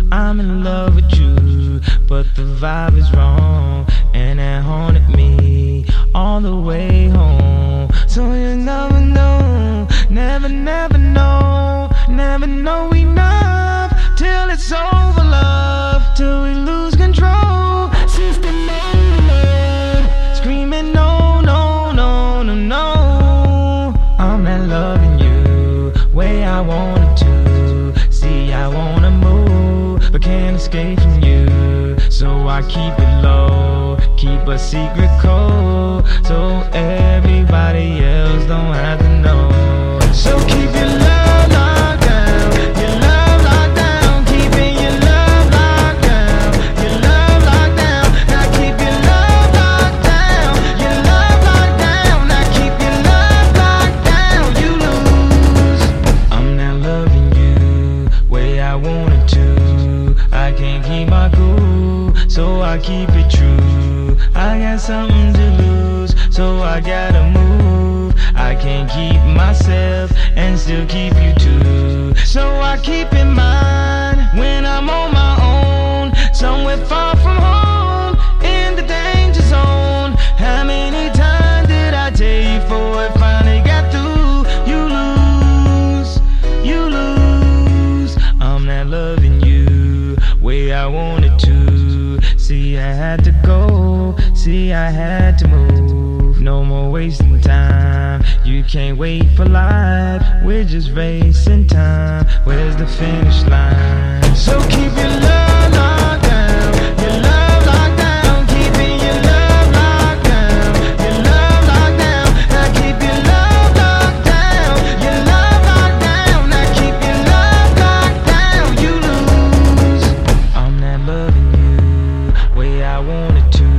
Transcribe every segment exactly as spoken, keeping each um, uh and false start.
I'm in love with you, but the vibe is wrong, and it haunted me all the way home. So you never know, never, never know, never know enough till it's over, love, till we lose control. System overload, screaming no, no, no, no, no. I'm not loving you way I wanted to. See, I wanna move, but can't escape from you. So I keep it low, keep a secret code, so everybody else don't have to know. So keep your love locked down, your love locked down, keeping your love locked down, your love locked down. Now keep your love locked down, your love locked down. Now keep your love locked down. You lose. I'm not loving you way I wanted to. I can't keep my cool, so I keep it true. I got something to lose, so I gotta move. I can't keep myself and still keep you too. So I keep in mind when I'm on my own, somewhere far from home, in the danger zone. How many times did I tell you before it finally got through? You lose, you lose. I'm not loving you way I wanted to. See, I had to go, see, I had to move. No more wasting time, you can't wait for life. We're just racing time, where's the finish line? So keep your love locked down, your love locked down, keeping your love locked down, your love locked down. Now keep your love locked down, your love locked down. Now keep your love locked down. You lose. I'm not loving you way I wanted to.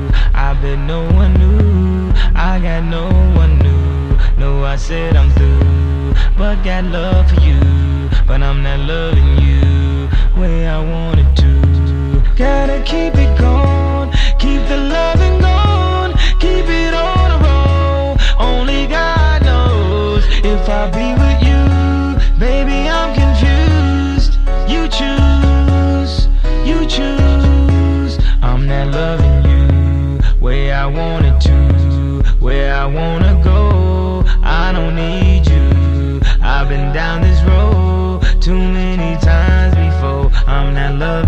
I bet no one knew, I got no one new. No, I said I'm through, but got love for you, but I'm not loving you way I wanted to. Gotta keep it going, keep the loving going, keep it on a roll. Only God knows if I'll be with you. Baby, I'm confused. You choose, you choose. I'm not loving you way I wanted to, where I wanna go. I don't need you. I've been down this road too many times before. I'm not loving